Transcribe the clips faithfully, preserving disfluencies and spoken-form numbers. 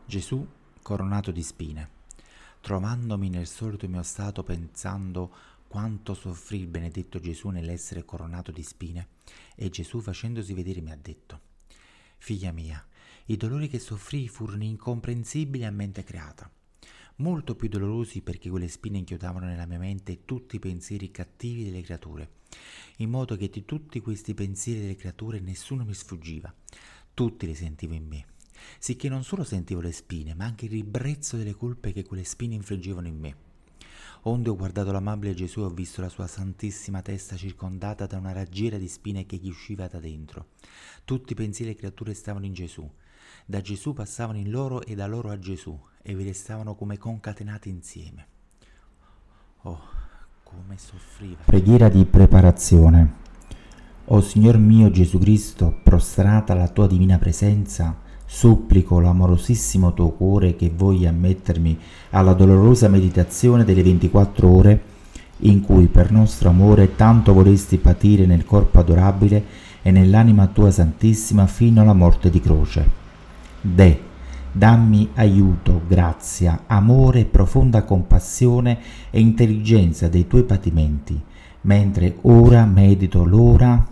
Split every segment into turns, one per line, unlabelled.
Gesù coronato di spine. Trovandomi nel solito mio stato pensando quanto soffrì il benedetto Gesù nell'essere coronato di spine, e Gesù facendosi vedere mi ha detto: Figlia mia, i dolori che soffrii furono incomprensibili a mente creata, molto più dolorosi perché quelle spine inchiodavano nella mia mente tutti i pensieri cattivi delle creature, in modo che di tutti questi pensieri delle creature nessuno mi sfuggiva, tutti li sentivo in me, sicché non solo sentivo le spine, ma anche il ribrezzo delle colpe che quelle spine infliggevano in me. Onde ho guardato l'amabile Gesù e ho visto la sua santissima testa circondata da una raggiera di spine che gli usciva da dentro. Tutti i pensieri delle creature stavano in Gesù. Da Gesù passavano in loro e da loro a Gesù, e vi restavano come concatenati insieme. Oh, come soffriva. Preghiera di preparazione. O Signor mio Gesù Cristo, prostrata alla tua divina presenza, supplico l'amorosissimo tuo cuore che voglia ammettermi alla dolorosa meditazione delle ventiquattro ore in cui per nostro amore tanto vorresti patire nel corpo adorabile e nell'anima tua santissima fino alla morte di croce. De, dammi aiuto, grazia, amore e profonda compassione e intelligenza dei tuoi patimenti, mentre ora medito l'ora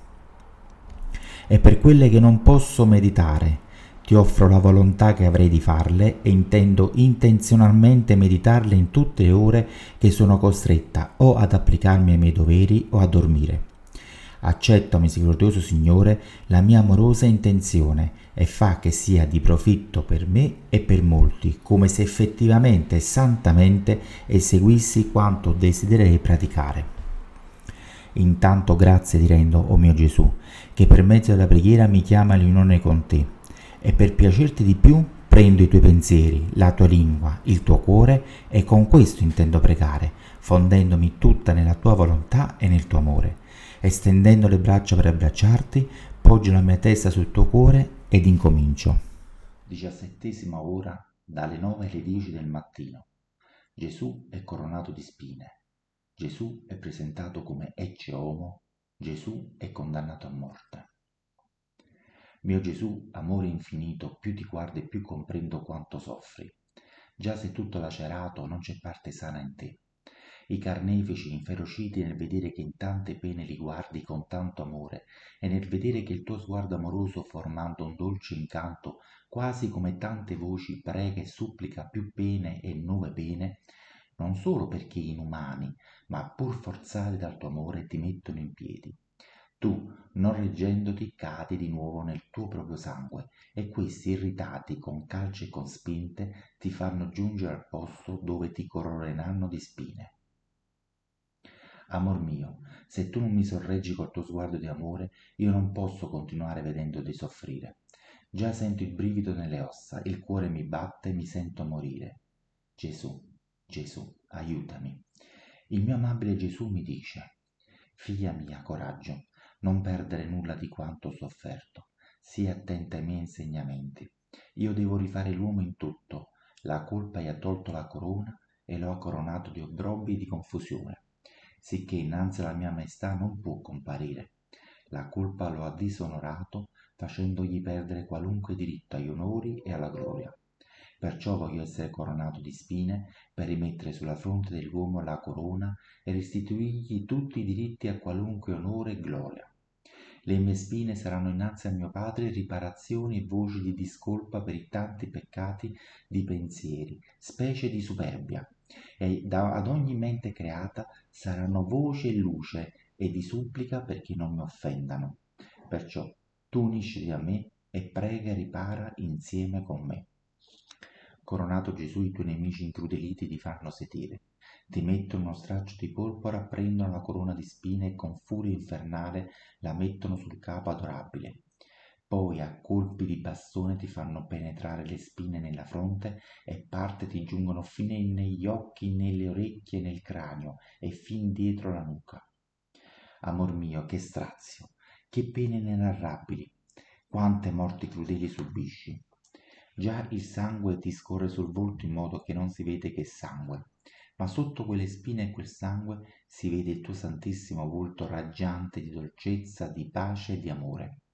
e per quelle che non posso meditare. Ti offro la volontà che avrei di farle e intendo intenzionalmente meditarle in tutte le ore che sono costretta o ad applicarmi ai miei doveri o a dormire. Accetta, misericordioso Signore, la mia amorosa intenzione e fa che sia di profitto per me e per molti, come se effettivamente e santamente eseguissi quanto desidererei praticare. Intanto grazie ti rendo, o mio Gesù, che per mezzo della preghiera mi chiama all'unione con te, e per piacerti di più prendo i tuoi pensieri, la tua lingua, il tuo cuore, e con questo intendo pregare, fondendomi tutta nella tua volontà e nel tuo amore. Estendendo le braccia per abbracciarti, poggio la mia testa sul tuo cuore ed incomincio. Diciassettesima ora, dalle nove alle dieci del mattino. Gesù è coronato di spine. Gesù è presentato come ecce homo, Gesù è condannato a morte. Mio Gesù, amore infinito, più ti guardo e più comprendo quanto soffri. Già sei tutto lacerato, non c'è parte sana in te. I carnefici inferociti nel vedere che in tante pene li guardi con tanto amore e nel vedere che il tuo sguardo amoroso formando un dolce incanto, quasi come tante voci prega e supplica più pene e nuove pene, non solo perché inumani, ma pur forzati dal tuo amore ti mettono in piedi. Tu, non reggendoti, cadi di nuovo nel tuo proprio sangue, e questi irritati con calci e con spinte ti fanno giungere al posto dove ti coroneranno di spine. Amor mio, se tu non mi sorreggi col tuo sguardo di amore, io non posso continuare vedendoti soffrire. Già sento il brivido nelle ossa, il cuore mi batte, mi sento morire. Gesù, Gesù, aiutami. Il mio amabile Gesù mi dice: Figlia mia, coraggio, non perdere nulla di quanto ho sofferto. Sii attenta ai miei insegnamenti. Io devo rifare l'uomo in tutto. La colpa gli ha tolto la corona e lo ha coronato di obbrobbi e di confusione, sicché innanzi alla mia maestà non può comparire. La colpa lo ha disonorato, facendogli perdere qualunque diritto agli onori e alla gloria. Perciò voglio essere coronato di spine per rimettere sulla fronte dell'uomo la corona e restituirgli tutti i diritti a qualunque onore e gloria. Le mie spine saranno innanzi a mio Padre riparazioni e voci di discolpa per i tanti peccati di pensieri, specie di superbia, e da, ad ogni mente creata saranno voce e luce e di supplica perché non mi offendano. Perciò tu unisciti a me e prega e ripara insieme con me. Coronato Gesù, i tuoi nemici incrudeliti ti fanno sedere, ti mettono uno straccio di porpora, prendono la corona di spine e con furia infernale la mettono sul capo adorabile. Poi a colpi di bastone ti fanno penetrare le spine nella fronte e parte ti giungono fino negli occhi, nelle orecchie, nel cranio e fin dietro la nuca. Amor mio, che strazio, che pene inenarrabili, quante morti crudeli subisci. Già il sangue ti scorre sul volto in modo che non si vede che sangue, ma sotto quelle spine e quel sangue si vede il tuo santissimo volto raggiante di dolcezza, di pace e di amore.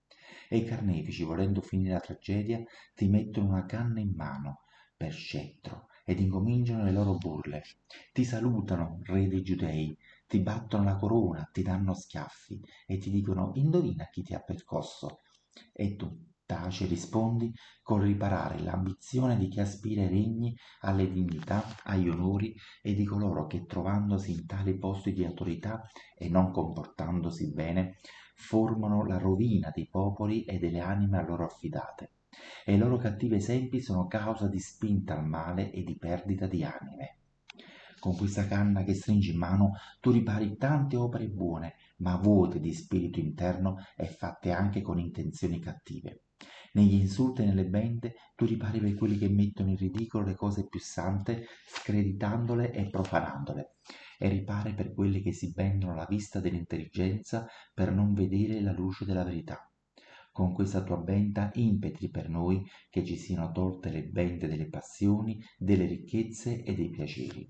e i carnefici, volendo finire la tragedia, ti mettono una canna in mano per scettro ed incominciano le loro burle. Ti salutano, re dei giudei, ti battono la corona, ti danno schiaffi e ti dicono indovina chi ti ha percosso. E tu, taci, rispondi col riparare l'ambizione di chi aspira ai regni, alle dignità, agli onori e di coloro che trovandosi in tali posti di autorità e non comportandosi bene, formano la rovina dei popoli e delle anime a loro affidate, e i loro cattivi esempi sono causa di spinta al male e di perdita di anime. Con questa canna che stringi in mano tu ripari tante opere buone, ma vuote di spirito interno e fatte anche con intenzioni cattive. Negli insulti e nelle bende tu ripari per quelli che mettono in ridicolo le cose più sante, screditandole e profanandole, e ripari per quelli che si bendono la vista dell'intelligenza per non vedere la luce della verità. Con questa tua benda impetri per noi che ci siano tolte le bende delle passioni, delle ricchezze e dei piaceri.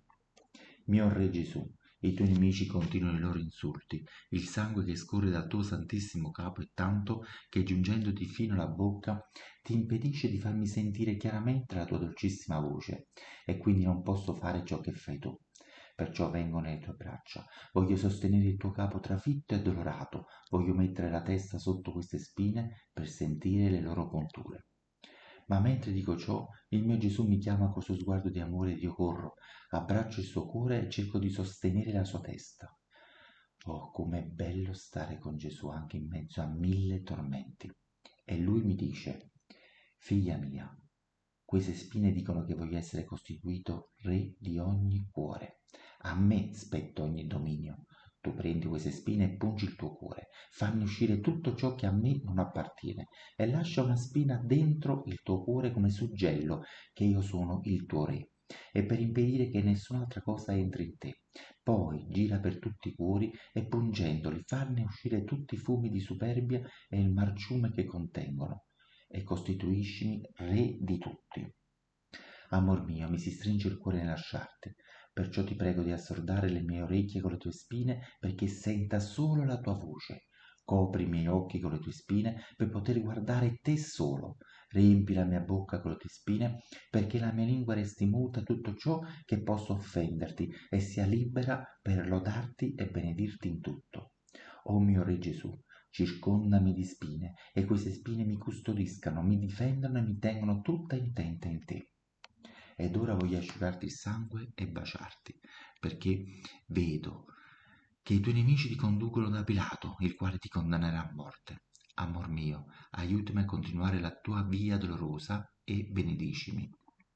Mio Re Gesù, i tuoi nemici continuano i loro insulti, il sangue che scorre dal tuo santissimo capo è tanto che giungendoti fino alla bocca ti impedisce di farmi sentire chiaramente la tua dolcissima voce, e quindi non posso fare ciò che fai tu. Perciò vengo nelle tue braccia, voglio sostenere il tuo capo trafitto e dolorato, voglio mettere la testa sotto queste spine per sentire le loro punture. Ma mentre dico ciò, il mio Gesù mi chiama con suo sguardo di amore ed io corro, abbraccio il suo cuore e cerco di sostenere la sua testa. Oh, com'è bello stare con Gesù anche in mezzo a mille tormenti. E lui mi dice, figlia mia, queste spine dicono che voglio essere costituito re di ogni cuore. A me spetta ogni dominio. Tu prendi queste spine e pungi il tuo cuore, fammi uscire tutto ciò che a me non appartiene e lascia una spina dentro il tuo cuore come suggello che io sono il tuo re, e per impedire che nessun'altra cosa entri in te. Poi gira per tutti i cuori e pungendoli farne uscire tutti i fumi di superbia e il marciume che contengono, e costituiscimi re di tutti. Amor mio, mi si stringe il cuore nel lasciarti, perciò ti prego di assordare le mie orecchie con le tue spine perché senta solo la tua voce. Copri i miei occhi con le tue spine per poter guardare te solo. Riempi la mia bocca con le tue spine perché la mia lingua resti muta a tutto ciò che possa offenderti e sia libera per lodarti e benedirti in tutto. O mio Re Gesù, circondami di spine e queste spine mi custodiscano, mi difendano e mi tengono tutta intenta in te. Ed ora voglio asciugarti il sangue e baciarti, perché vedo che i tuoi nemici ti conducono da Pilato, il quale ti condannerà a morte. Amor mio, aiutami a continuare la tua via dolorosa e benedicimi.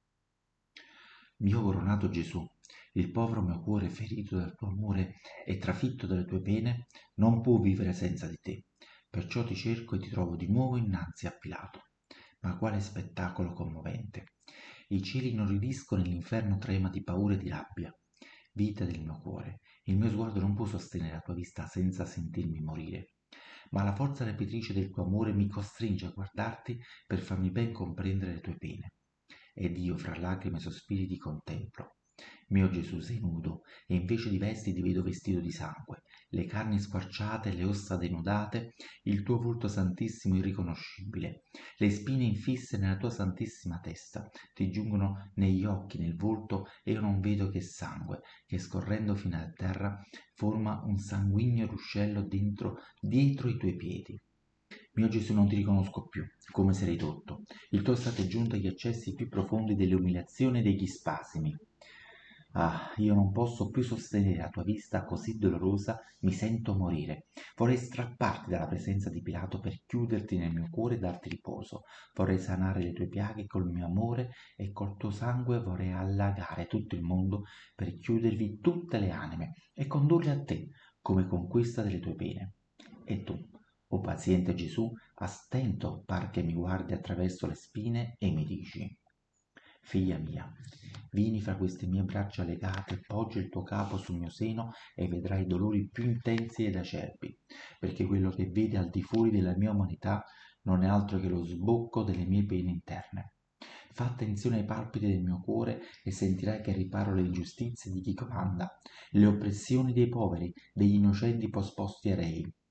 Mio coronato Gesù, il povero mio cuore ferito dal tuo amore e trafitto dalle tue pene non può vivere senza di te, perciò ti cerco e ti trovo di nuovo innanzi a Pilato. Ma quale spettacolo commovente! I cieli inorridiscono e l'inferno trema di paura e di rabbia. Vita del mio cuore, il mio sguardo non può sostenere la tua vista senza sentirmi morire, ma la forza rapitrice del tuo amore mi costringe a guardarti per farmi ben comprendere le tue pene. Ed io fra lacrime e sospiri ti contemplo. Mio Gesù, sei nudo, e invece di vesti ti vedo vestito di sangue, le carni squarciate, le ossa denudate, il tuo volto santissimo irriconoscibile, le spine infisse nella tua santissima testa, ti giungono negli occhi, nel volto, e io non vedo che sangue, che scorrendo fino a terra forma un sanguigno ruscello dentro, dietro i tuoi piedi. Mio Gesù, non ti riconosco più, come sei ridotto. Il tuo stato è giunto agli accessi più profondi delle umiliazioni e degli spasimi. Ah, io non posso più sostenere la tua vista così dolorosa, mi sento morire. Vorrei strapparti dalla presenza di Pilato per chiuderti nel mio cuore e darti riposo. Vorrei sanare le tue piaghe col mio amore e col tuo sangue vorrei allagare tutto il mondo per chiudervi tutte le anime e condurle a te come conquista delle tue pene. E tu, o paziente Gesù, a stento par che mi guardi attraverso le spine e mi dici: figlia mia, vieni fra queste mie braccia legate, poggia il tuo capo sul mio seno e vedrai i dolori più intensi ed acerbi, perché quello che vedi al di fuori della mia umanità non è altro che lo sbocco delle mie pene interne. Fa attenzione ai palpiti del mio cuore e sentirai che riparo le ingiustizie di chi comanda, le oppressioni dei poveri, degli innocenti posposti ai rei,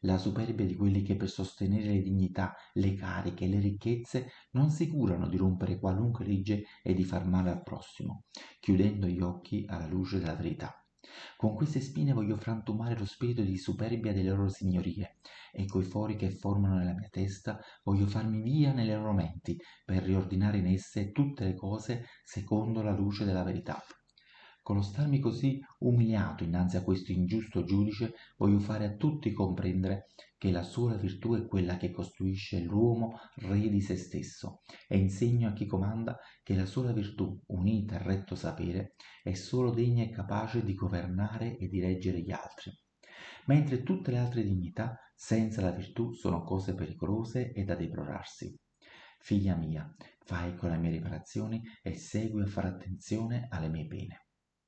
la superbia di quelli che per sostenere le dignità, le cariche e le ricchezze non si curano di rompere qualunque legge e di far male al prossimo, chiudendo gli occhi alla luce della verità. Con queste spine voglio frantumare lo spirito di superbia delle loro signorie, e coi fori che formano nella mia testa voglio farmi via nelle loro menti per riordinare in esse tutte le cose secondo la luce della verità. Con lo starmi così umiliato innanzi a questo ingiusto giudice, voglio fare a tutti comprendere che la sola virtù è quella che costruisce l'uomo re di se stesso, e insegno a chi comanda che la sola virtù, unita al retto sapere, è solo degna e capace di governare e di reggere gli altri, mentre tutte le altre dignità, senza la virtù, sono cose pericolose e da deplorarsi. Figlia mia, fai con le mie riparazioni e segui a fare attenzione alle mie pene.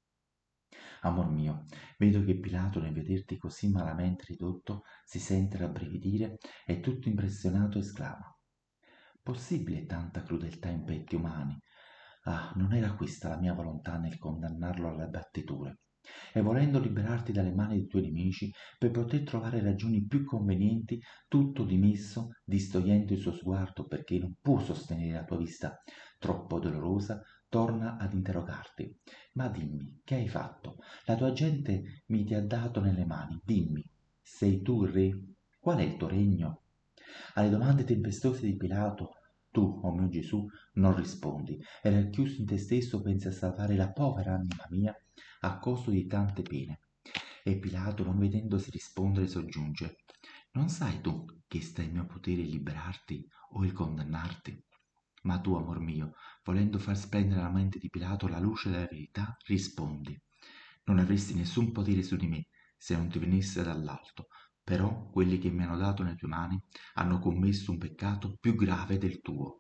Amor mio, vedo che Pilato, nel vederti così malamente ridotto, si sente rabbrividire e tutto impressionato esclama: possibile tanta crudeltà in petti umani? Ah, non era questa la mia volontà nel condannarlo alle battiture. E volendo liberarti dalle mani dei tuoi nemici, per poter trovare ragioni più convenienti, tutto dimesso, distogliendo il suo sguardo perché non può sostenere la tua vista troppo dolorosa, torna ad interrogarti. Ma dimmi, che hai fatto? La tua gente mi ti ha dato nelle mani, dimmi, sei tu il re? Qual è il tuo regno? Alle domande tempestose di Pilato, tu, o oh mio Gesù, non rispondi, e racchiuso in te stesso pensi a salvare la povera anima mia a costo di tante pene. E Pilato, non vedendosi rispondere, soggiunge: non sai tu che sta in mio potere il liberarti o il condannarti? Ma tu, amor mio, volendo far splendere alla mente di Pilato la luce della verità, rispondi: non avresti nessun potere su di me se non ti venisse dall'alto, però quelli che mi hanno dato nelle tue mani hanno commesso un peccato più grave del tuo.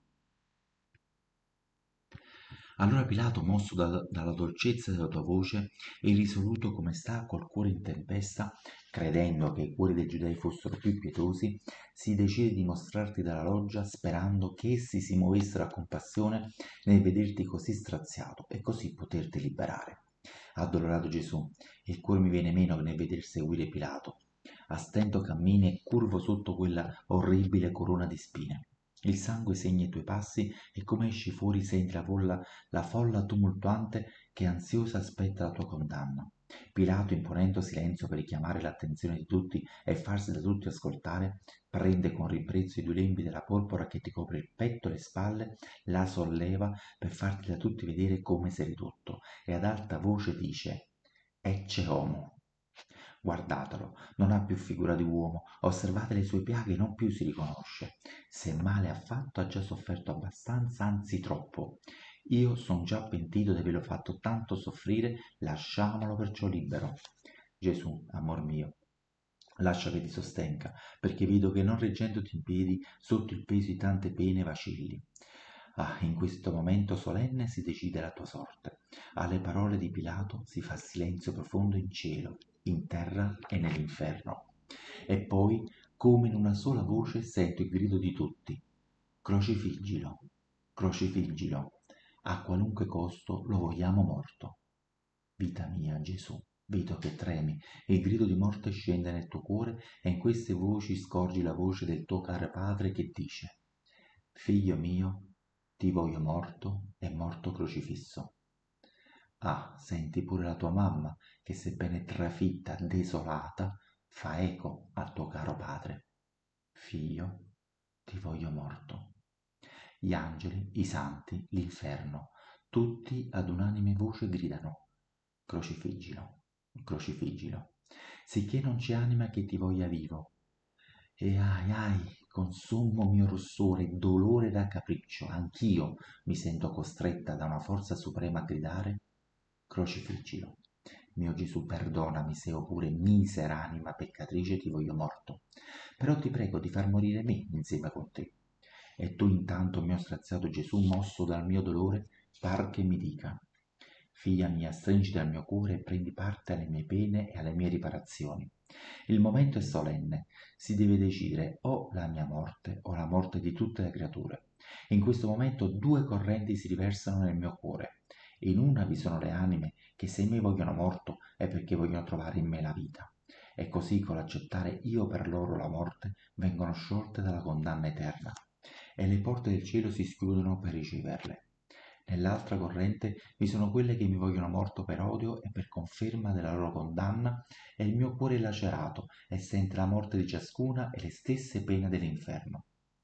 Allora Pilato, mosso da- dalla dolcezza della tua voce e irrisoluto come sta col cuore in tempesta, credendo che i cuori dei giudei fossero più pietosi, si decide di mostrarti dalla loggia sperando che essi si muovessero a compassione nel vederti così straziato e così poterti liberare. Addolorato Gesù, il cuore mi viene meno nel veder seguire Pilato. A stento cammini e curvo sotto quella orribile corona di spine. Il sangue segna i tuoi passi e come esci fuori senti la folla, la folla tumultuante che ansiosa aspetta la tua condanna. Pilato, imponendo silenzio per richiamare l'attenzione di tutti e farsi da tutti ascoltare, prende con ribrezzo i due lembi della porpora che ti copre il petto e le spalle, la solleva per farti da tutti vedere come sei ridotto, e ad alta voce dice: ecce homo. Guardatelo, non ha più figura di uomo, osservate le sue piaghe, non più si riconosce. Se male ha fatto, ha già sofferto abbastanza, anzi troppo. Io son già pentito di averlo fatto tanto soffrire, lasciamolo perciò libero. Gesù, amor mio, lascia che ti sostenga, perché vedo che non reggendoti in piedi, sotto il peso di tante pene vacilli. Ah, in questo momento solenne si decide la tua sorte. Alle parole di Pilato si fa silenzio profondo in cielo, in terra e nell'inferno. E poi, come in una sola voce, sento il grido di tutti: crocifiggilo, crocifiggilo, a qualunque costo lo vogliamo morto. Vita mia, Gesù, vedo che tremi, il grido di morte scende nel tuo cuore e in queste voci scorgi la voce del tuo caro padre che dice: figlio mio, ti voglio morto e morto crocifisso. Ah, senti pure la tua mamma che, sebbene trafitta, desolata, fa eco al tuo caro padre. Figlio, ti voglio morto. Gli angeli, i santi, l'inferno, tutti ad unanime voce gridano: crocifiggilo, crocifiggilo, sicché non c'è anima che ti voglia vivo. E ai ai, con sommo mio rossore e dolore da capriccio, anch'io mi sento costretta da una forza suprema a gridare: crocifiggilo. Mio Gesù, perdonami se io pure misera anima peccatrice ti voglio morto, però ti prego di far morire me insieme con te. E tu intanto, mio straziato Gesù, mosso dal mio dolore, par che mi dica: figlia mia, stringiti al mio cuore e prendi parte alle mie pene e alle mie riparazioni. Il momento è solenne, si deve decidere o la mia morte o la morte di tutte le creature. In questo momento due correnti si riversano nel mio cuore. In una vi sono le anime che se me vogliono morto è perché vogliono trovare in me la vita, e così con l'accettare io per loro la morte vengono sciolte dalla condanna eterna e le porte del cielo si schiudono per riceverle. Nell'altra corrente vi sono quelle che mi vogliono morto per odio e per conferma della loro condanna, e il mio cuore è lacerato e sente la morte di ciascuna e le stesse pene dell'inferno.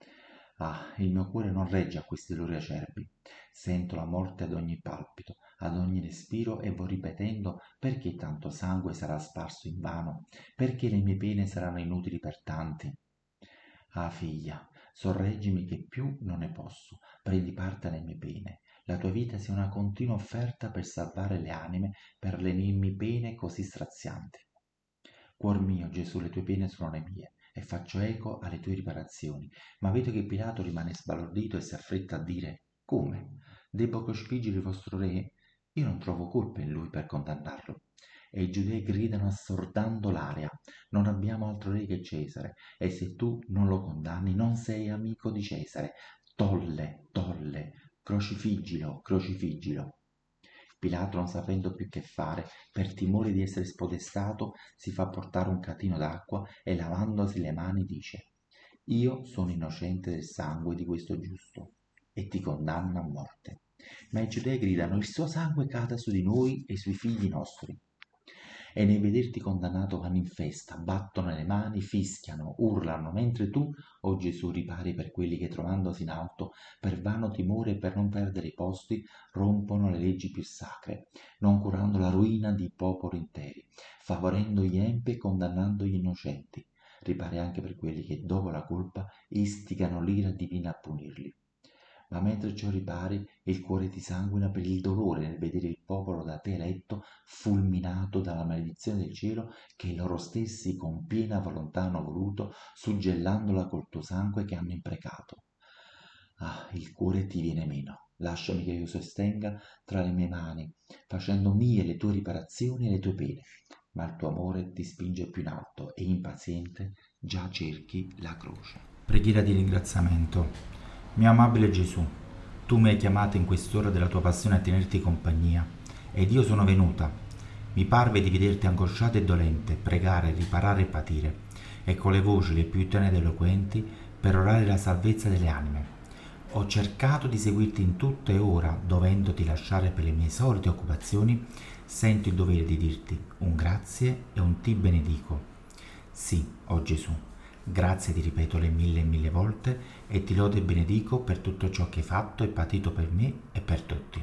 Ah, il mio cuore non regge a questi dolori acerbi. Sento la morte ad ogni palpito, ad ogni respiro e vo ripetendo perché tanto sangue sarà sparso invano, perché le mie pene saranno inutili per tanti. Ah, figlia, sorreggimi che più non ne posso, prendi parte alle mie pene. La tua vita sia una continua offerta per salvare le anime, per lenirmi pene così strazianti. Cuor mio, Gesù, le tue pene sono le mie, e faccio eco alle tue riparazioni, ma vedo che Pilato rimane sbalordito e si affretta a dire: come? Debbo crocifiggere il vostro re? Io non trovo colpa in lui per condannarlo. E i giudei gridano assordando l'aria: non abbiamo altro re che Cesare, e se tu non lo condanni non sei amico di Cesare. Tolle, tolle, crocifiggilo, crocifiggilo. Pilato, non sapendo più che fare, per timore di essere spodestato, si fa portare un catino d'acqua e lavandosi le mani dice: io sono innocente del sangue di questo giusto, e ti condanno a morte. Ma i giudei gridano: il suo sangue cada su di noi e sui figli nostri. E nel vederti condannato vanno in festa, battono le mani, fischiano, urlano, mentre tu, o oh Gesù, ripari per quelli che trovandosi in alto, per vano timore e per non perdere i posti, rompono le leggi più sacre, non curando la ruina di popoli interi, favorendo gli empi e condannando gli innocenti. Ripari anche per quelli che, dopo la colpa, istigano l'ira divina a punirli. Ma mentre ciò ripari, il cuore ti sanguina per il dolore nel vedere il popolo da te eletto fulminato dalla maledizione del cielo che loro stessi con piena volontà hanno voluto, suggellandola col tuo sangue che hanno imprecato. Ah, il cuore ti viene meno. Lasciami che io sostenga tra le mie mani, facendo mie le tue riparazioni e le tue pene. Ma il tuo amore ti spinge più in alto e impaziente già cerchi la croce. Preghiera di ringraziamento. Mio amabile Gesù, tu mi hai chiamato in quest'ora della tua passione a tenerti compagnia, ed io sono venuta. Mi parve di vederti angosciata e dolente, pregare, riparare e patire, e con le voci le più tenere ed eloquenti, perorare la salvezza delle anime. Ho cercato di seguirti in tutto e ora, dovendoti lasciare per le mie solite occupazioni, sento il dovere di dirti un grazie e un ti benedico. Sì, o Gesù. Grazie ti ripeto le mille e mille volte e ti lodo e benedico per tutto ciò che hai fatto e patito per me e per tutti.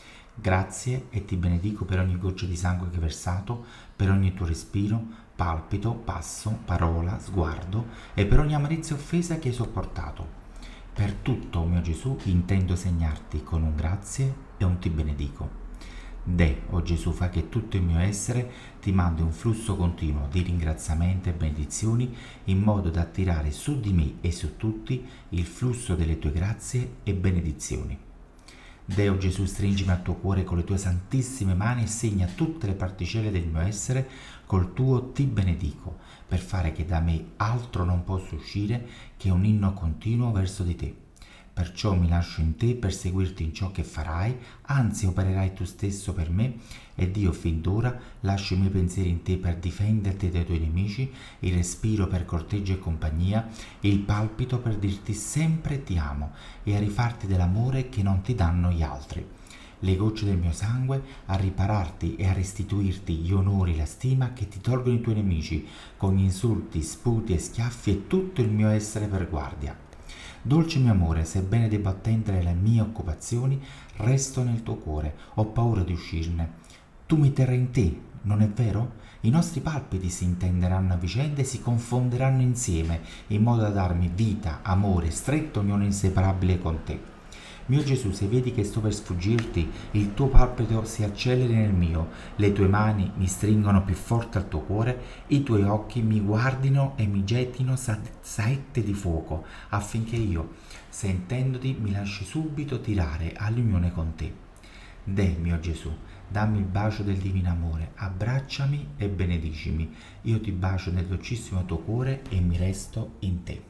Grazie e ti benedico per ogni goccia di sangue che hai versato, per ogni tuo respiro, palpito, passo, parola, sguardo e per ogni amarezza e offesa che hai sopportato. Per tutto, o mio Gesù, intendo segnarti con un grazie e un ti benedico. De, o Gesù, fa che tutto il mio essere ti mandi un flusso continuo di ringraziamenti e benedizioni in modo da attirare su di me e su tutti il flusso delle tue grazie e benedizioni. Deo Gesù, stringimi al tuo cuore con le tue santissime mani e segna tutte le particelle del mio essere col tuo ti benedico, per fare che da me altro non possa uscire che un inno continuo verso di te. Perciò mi lascio in te per seguirti in ciò che farai, anzi opererai tu stesso per me, ed io fin d'ora lascio i miei pensieri in te per difenderti dai tuoi nemici, il respiro per corteggio e compagnia, il palpito per dirti sempre ti amo e a rifarti dell'amore che non ti danno gli altri. Le gocce del mio sangue a ripararti e a restituirti gli onori e la stima che ti tolgono i tuoi nemici, con gli insulti, sputi e schiaffi e tutto il mio essere per guardia. Dolce mio amore, sebbene debbo attendere le mie occupazioni, resto nel tuo cuore, ho paura di uscirne. Tu mi terrai in te, non è vero? I nostri palpiti si intenderanno a vicenda e si confonderanno insieme, in modo da darmi vita, amore, stretto unione inseparabile con te. Mio Gesù, se vedi che sto per sfuggirti, il tuo palpito si acceleri nel mio, le tue mani mi stringono più forte al tuo cuore, i tuoi occhi mi guardino e mi gettino sa- saette di fuoco, affinché io, sentendoti, mi lasci subito tirare all'unione con te. De, mio Gesù, dammi il bacio del divino amore, abbracciami e benedicimi. Io ti bacio nel dolcissimo tuo cuore e mi resto in te.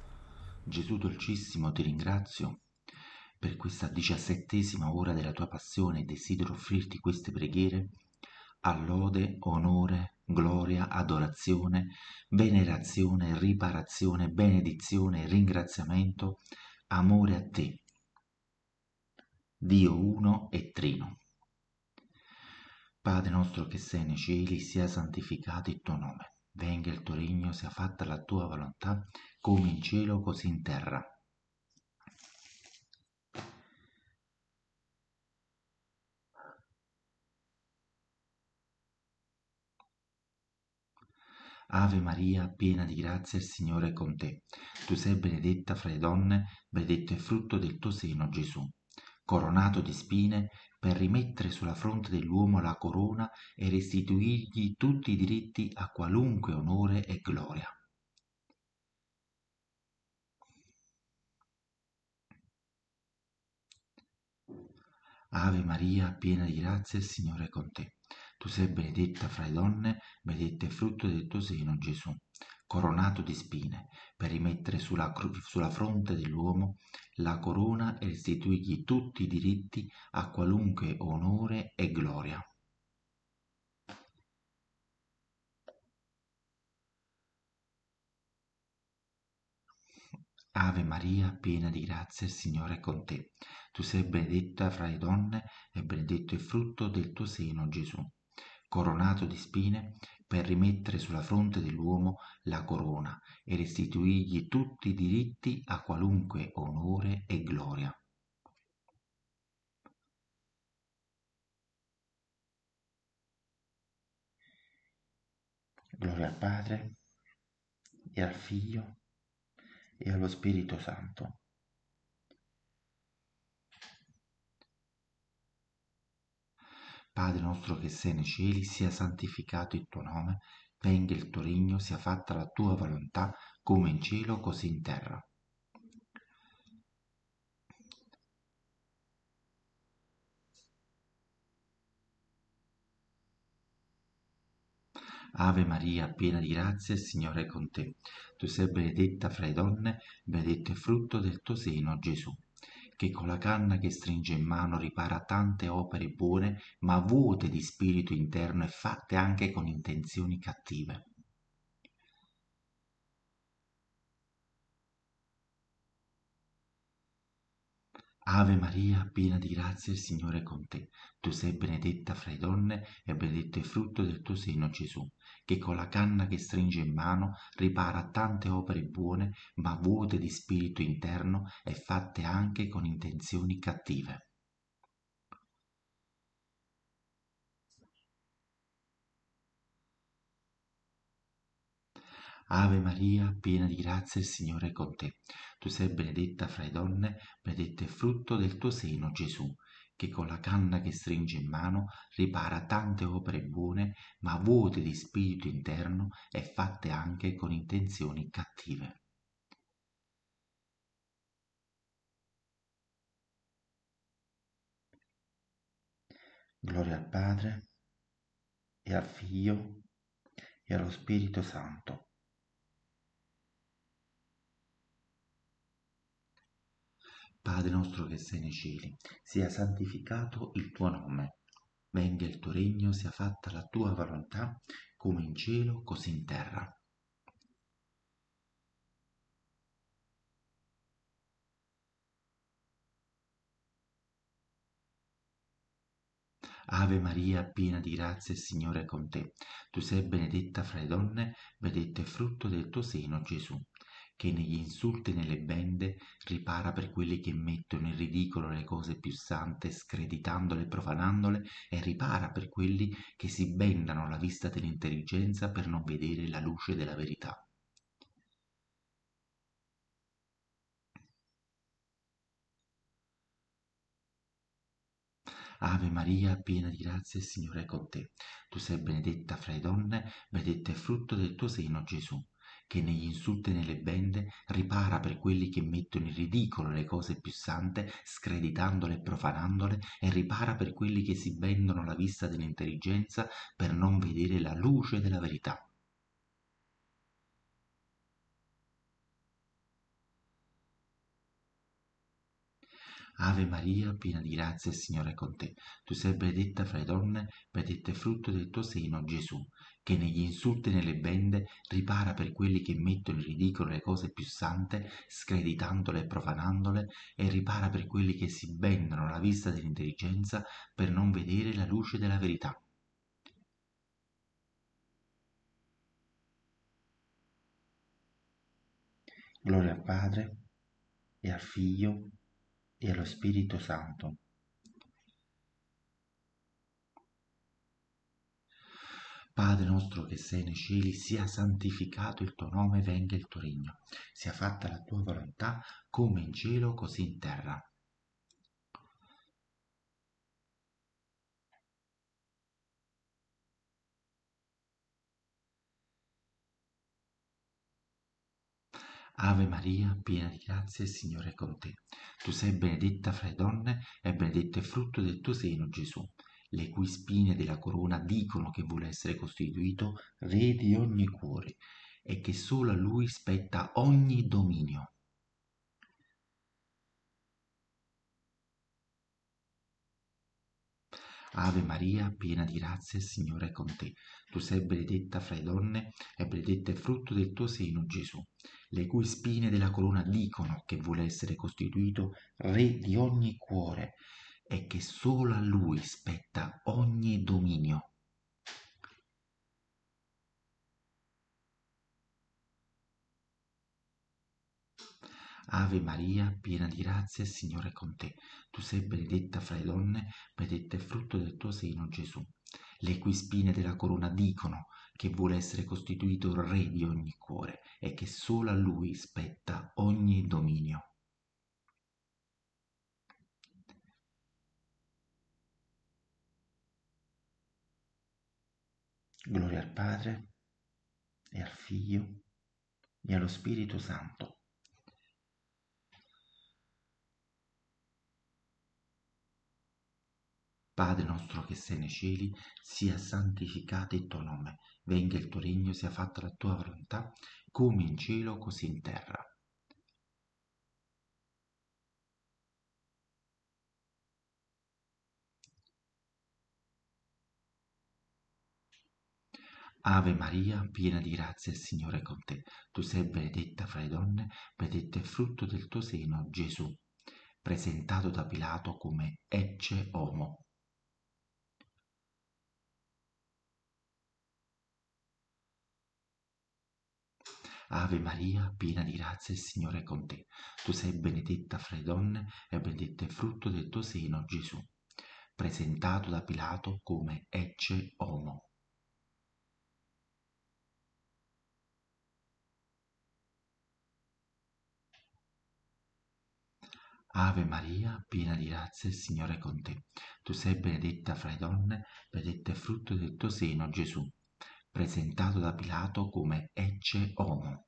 Gesù dolcissimo, ti ringrazio per questa diciassettesima ora della tua passione e desidero offrirti queste preghiere a lode, onore gloria, adorazione, venerazione, riparazione, benedizione, ringraziamento, amore a te, Dio uno e trino. Padre nostro che sei nei cieli, sia santificato il tuo nome. Venga il tuo regno, sia fatta la tua volontà, come in cielo così in terra. Ave Maria, piena di grazia, il Signore è con te. Tu sei benedetta fra le donne, benedetto è il frutto del tuo seno, Gesù. Coronato di spine, per rimettere sulla fronte dell'uomo la corona e restituirgli tutti i diritti a qualunque onore e gloria. Ave Maria, piena di grazia, il Signore è con te. Tu sei benedetta fra le donne, benedetto è il frutto del tuo seno, Gesù. Coronato di spine, per rimettere sulla, cru- sulla fronte dell'uomo la corona e restituirgli tutti i diritti a qualunque onore e gloria. Ave Maria, piena di grazia, il Signore è con te. Tu sei benedetta fra le donne e benedetto è il frutto del tuo seno, Gesù. Coronato di spine, per rimettere sulla fronte dell'uomo la corona e restituirgli tutti i diritti a qualunque onore e gloria. Gloria al Padre e al Figlio e allo Spirito Santo. Padre nostro che sei nei cieli, sia santificato il tuo nome, venga il tuo regno, sia fatta la tua volontà, come in cielo così in terra. Ave Maria, piena di grazia, il Signore è con te. Tu sei benedetta fra le donne, benedetto è il frutto del tuo seno, Gesù, che con la canna che stringe in mano ripara tante opere buone, ma vuote di spirito interno e fatte anche con intenzioni cattive. Ave Maria, piena di grazia, il Signore è con te. Tu sei benedetta fra le donne e benedetto è il frutto del tuo seno, Gesù, che con la canna che stringe in mano ripara tante opere buone, ma vuote di spirito interno e fatte anche con intenzioni cattive. Ave Maria, piena di grazia, il Signore è con te. Tu sei benedetta fra le donne, benedetto è il frutto del tuo seno, Gesù, che con la canna che stringe in mano ripara tante opere buone, ma vuote di spirito interno e fatte anche con intenzioni cattive. Gloria al Padre e al Figlio e allo Spirito Santo. Padre nostro che sei nei cieli, sia santificato il tuo nome. Venga il tuo regno, sia fatta la tua volontà, come in cielo, così in terra. Ave Maria, piena di grazia, il Signore è con te. Tu sei benedetta fra le donne, benedetto è il frutto del tuo seno, Gesù, che negli insulti e nelle bende ripara per quelli che mettono in ridicolo le cose più sante, screditandole e profanandole, e ripara per quelli che si bendano alla vista dell'intelligenza per non vedere la luce della verità. Ave Maria, piena di grazia, il Signore è con te. Tu sei benedetta fra le donne, benedetto è il frutto del tuo seno, Gesù, che negli insulti e nelle bende ripara per quelli che mettono in ridicolo le cose più sante, screditandole e profanandole, e ripara per quelli che si bendono alla vista dell'intelligenza per non vedere la luce della verità. Ave Maria, piena di grazia, il Signore è con te. Tu sei benedetta fra le donne, benedetto è il frutto del tuo seno, Gesù, che negli insulti e nelle bende ripara per quelli che mettono in ridicolo le cose più sante, screditandole e profanandole, e ripara per quelli che si bendono la vista dell'intelligenza per non vedere la luce della verità. Gloria al Padre, e al Figlio, e allo Spirito Santo. Padre nostro che sei nei cieli, sia santificato il tuo nome, venga il tuo regno, sia fatta la tua volontà, come in cielo, così in terra. Ave Maria, piena di grazia, il Signore è con te. Tu sei benedetta fra le donne e benedetto è il frutto del tuo seno, Gesù, le cui spine della corona dicono che vuole essere costituito re di ogni cuore e che solo a lui spetta ogni dominio. Ave Maria, piena di grazia, il Signore è con te. Tu sei benedetta fra le donne e benedetto è il frutto del tuo seno, Gesù, le cui spine della corona dicono che vuole essere costituito re di ogni cuore e che solo a lui spetta ogni dominio. Ave Maria, piena di grazia, il Signore è con te. Tu sei benedetta fra le donne, benedetto è il frutto del tuo seno, Gesù, le cui spine della corona dicono che vuole essere costituito re di ogni cuore e che solo a lui spetta ogni dominio. Gloria al Padre, e al Figlio, e allo Spirito Santo. Padre nostro che sei nei cieli, sia santificato il tuo nome, venga il tuo regno, sia fatta la tua volontà, come in cielo, così in terra. Ave Maria, piena di grazia, il Signore è con te. Tu sei benedetta fra le donne, benedetto è il frutto del tuo seno, Gesù, presentato da Pilato come ecce homo. Ave Maria, piena di grazia, il Signore è con te. Tu sei benedetta fra le donne e benedetto è il frutto del tuo seno, Gesù, presentato da Pilato come ecce homo. Ave Maria, piena di grazia, il Signore è con te. Tu sei benedetta fra le donne, benedetto è il frutto del tuo seno, Gesù, presentato da Pilato come ecce homo.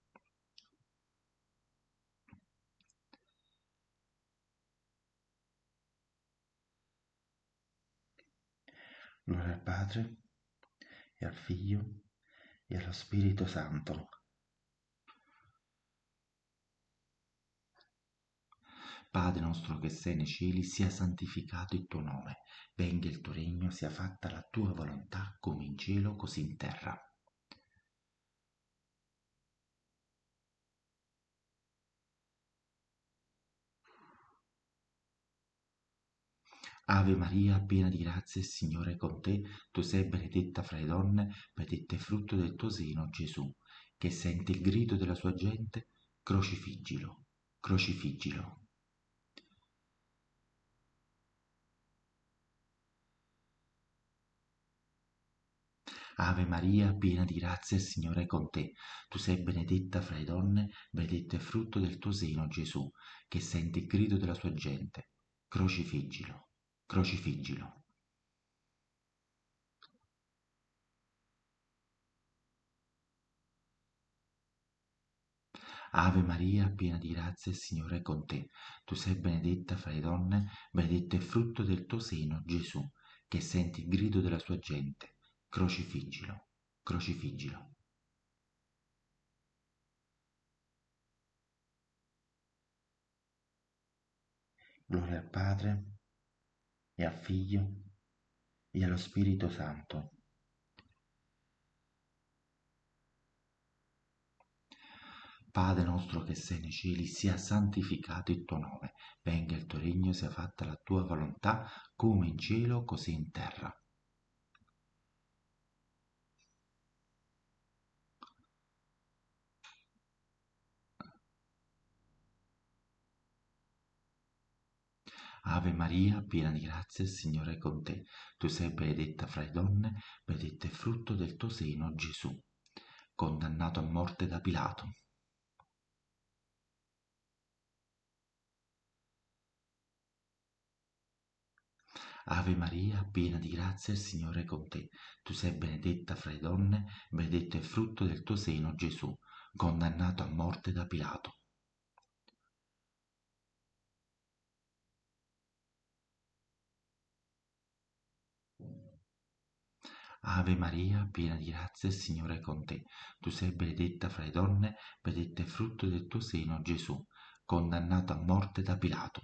Gloria al Padre, e al Figlio, e allo Spirito Santo. Padre nostro che sei nei cieli, sia santificato il tuo nome, venga il tuo regno, sia fatta la tua volontà, come in cielo, così in terra. Ave Maria, piena di grazia, il Signore è con te. Tu sei benedetta fra le donne, benedetto è il frutto del tuo seno, Gesù, che sente il grido della sua gente, crocifiggilo, crocifiggilo. Ave Maria, piena di grazia, il Signore è con te. Tu sei benedetta fra le donne, benedetto è il frutto del tuo seno, Gesù, che sente il grido della sua gente, crocifiggilo, crocifiggilo. Ave Maria, piena di grazia, il Signore è con te. Tu sei benedetta fra le donne, benedetto è il frutto del tuo seno, Gesù, che senti il grido della sua gente. Crocifiggilo, crocifiggilo. Gloria al Padre e al Figlio e allo Spirito Santo. Padre nostro che sei nei cieli, sia santificato il tuo nome, venga il tuo regno, sia fatta la tua volontà, come in cielo, così in terra. Ave Maria, piena di grazia, il Signore è con te. Tu sei benedetta fra le donne, benedetto è il frutto del tuo seno, Gesù, condannato a morte da Pilato. Ave Maria, piena di grazia, il Signore è con te. Tu sei benedetta fra le donne, benedetto è il frutto del tuo seno, Gesù, condannato a morte da Pilato. Ave Maria, piena di grazia, il Signore è con te. Tu sei benedetta fra le donne, benedetto è il frutto del tuo seno, Gesù, condannato a morte da Pilato.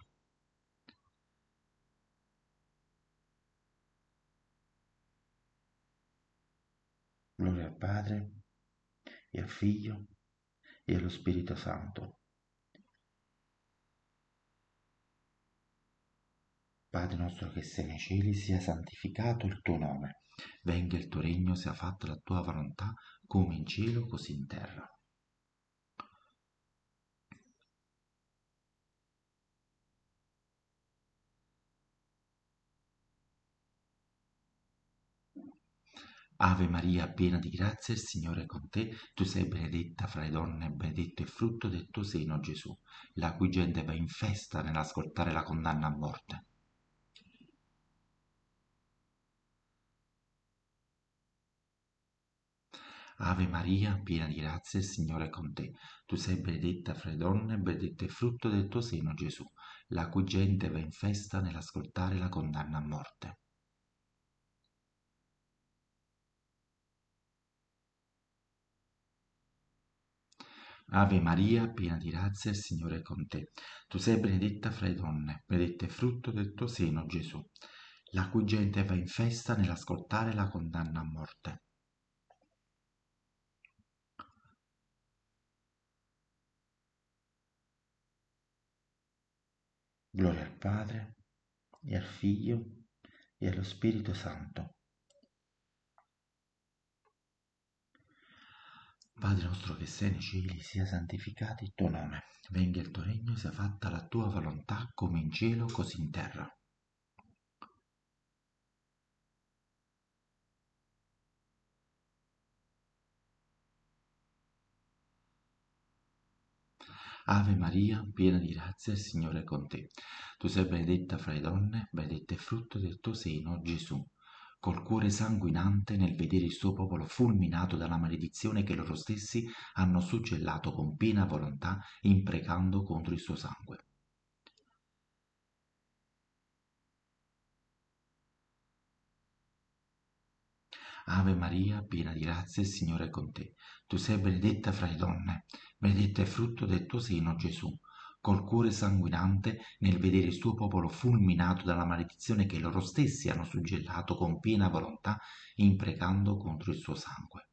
Gloria al Padre e al Figlio e allo Spirito Santo. Padre nostro che sei nei cieli, sia santificato il tuo nome. Venga il tuo regno, sia fatta la tua volontà, come in cielo, così in terra. Ave Maria, piena di grazia, il Signore è con te. Tu sei benedetta fra le donne, e benedetto è il frutto del tuo seno, Gesù, la cui gente va in festa nell'ascoltare la condanna a morte. Ave Maria, piena di grazia, il Signore è con te. Tu sei benedetta fra le donne, e benedetto è il frutto del tuo seno, Gesù, la cui gente va in festa nell'ascoltare la condanna a morte. Ave Maria, piena di grazia, il Signore è con te. Tu sei benedetta fra le donne, benedetto è il frutto del tuo seno, Gesù, la cui gente va in festa nell'ascoltare la condanna a morte. Gloria al Padre e al Figlio e allo Spirito Santo. Padre nostro che sei nei cieli, sia santificato il tuo nome. Venga il tuo regno, sia fatta la tua volontà, come in cielo, così in terra. Ave Maria, piena di grazia, il Signore è con te. Tu sei benedetta fra le donne, benedetto è il frutto del tuo seno, Gesù. Col cuore sanguinante nel vedere il suo popolo fulminato dalla maledizione che loro stessi hanno suggellato con piena volontà, imprecando contro il suo sangue. Ave Maria, piena di grazia, il Signore è con te. Tu sei benedetta fra le donne, benedetto è il frutto del tuo seno, Gesù. Col cuore sanguinante nel vedere il suo popolo fulminato dalla maledizione che loro stessi hanno suggellato con piena volontà, imprecando contro il suo sangue.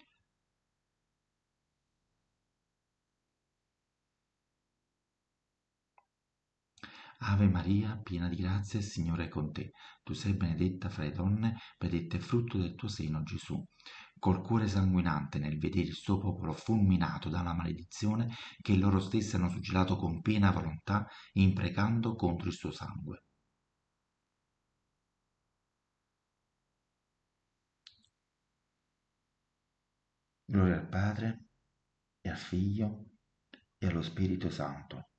Ave Maria, piena di grazia, il Signore è con te. Tu sei benedetta fra le donne, benedetto è il frutto del tuo seno, Gesù. Col cuore sanguinante nel vedere il suo popolo fulminato dalla maledizione che loro stessi hanno suggellato con piena volontà, imprecando contro il suo sangue. Gloria al Padre, e al Figlio, e allo Spirito Santo.